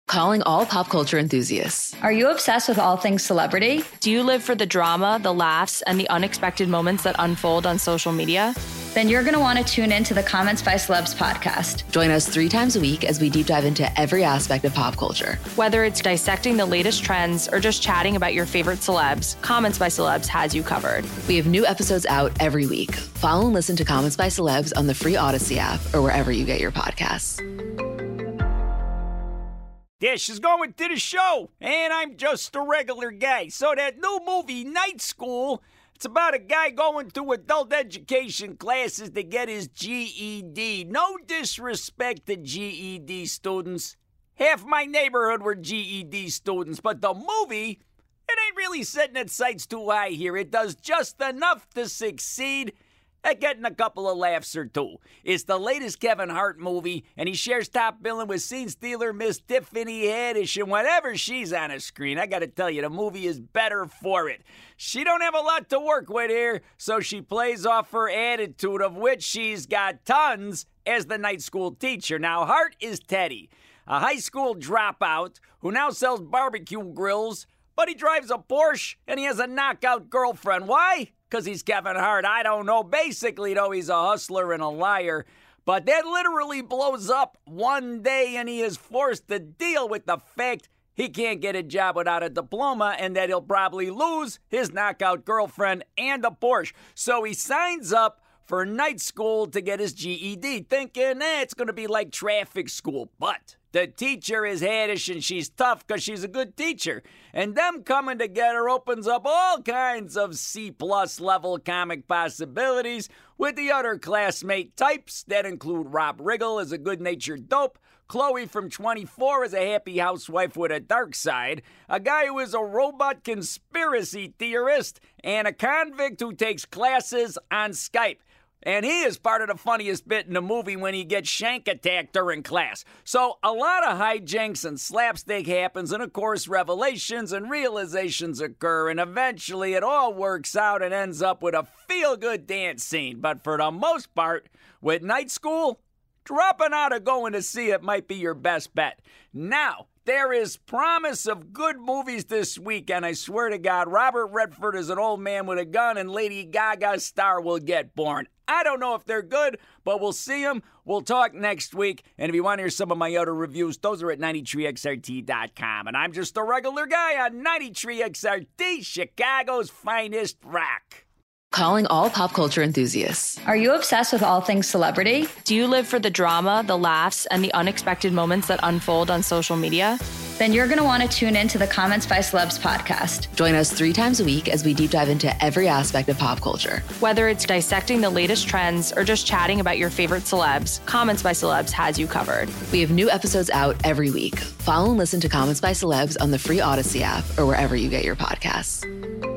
Calling all pop culture enthusiasts. Are you obsessed with all things celebrity? Do you live for the drama, the laughs, and the unexpected moments that unfold on social media? Then you're going to want to tune in to the Comments by Celebs podcast. Join us 3 times a week as we deep dive into every aspect of pop culture. Whether it's dissecting the latest trends or just chatting about your favorite celebs, Comments by Celebs has you covered. We have new episodes out every week. Follow and listen to Comments by Celebs on the free Odyssey app or wherever you get your podcasts. Dish is going to the show, and I'm just a regular guy. So that new movie, Night School, it's about a guy going through adult education classes to get his GED. No disrespect to GED students. Half my neighborhood were GED students, but the movie, it ain't really setting its sights too high here. It does just enough to succeed at getting a couple of laughs or two. It's the latest Kevin Hart movie, and he shares top billing with scene stealer Miss Tiffany Haddish, and whenever she's on a screen, I gotta tell you, the movie is better for it. She don't have a lot to work with here, so she plays off her attitude, of which she's got tons, as the night school teacher. Now, Hart is Teddy, a high school dropout who now sells barbecue grills, but he drives a Porsche, and he has a knockout girlfriend. Why? Because he's Kevin Hart. I don't know. Basically, though, he's a hustler and a liar. But that literally blows up one day, and he is forced to deal with the fact he can't get a job without a diploma and that he'll probably lose his knockout girlfriend and a Porsche. So he signs up for night school to get his GED, thinking, it's going to be like traffic school. But the teacher is Haddish, and she's tough because she's a good teacher. And them coming together opens up all kinds of C-plus level comic possibilities with the other classmate types that include Rob Riggle as a good-natured dope, Chloe from 24 as a happy housewife with a dark side, a guy who is a robot conspiracy theorist, and a convict who takes classes on Skype. And he is part of the funniest bit in the movie when he gets shank attacked during class. So a lot of hijinks and slapstick happens, and of course revelations and realizations occur, and eventually it all works out and ends up with a feel-good dance scene. But for the most part, with Night School, dropping out of going to see it might be your best bet. Now, there is promise of good movies this week, and I swear to God, Robert Redford is an old man with a gun, and Lady Gaga's star will get born. I don't know if they're good, but we'll see them. We'll talk next week, and if you want to hear some of my other reviews, those are at 93xrt.com. And I'm just a regular guy on 93xrt, Chicago's finest rock. Calling all pop culture enthusiasts. Are you obsessed with all things celebrity? Do you live for the drama, the laughs, and the unexpected moments that unfold on social media? Then you're going to want to tune in to the Comments by Celebs podcast. Join us 3 times a week as we deep dive into every aspect of pop culture. Whether it's dissecting the latest trends or just chatting about your favorite celebs, Comments by Celebs has you covered. We have new episodes out every week. Follow and listen to Comments by Celebs on the free Odyssey app or wherever you get your podcasts.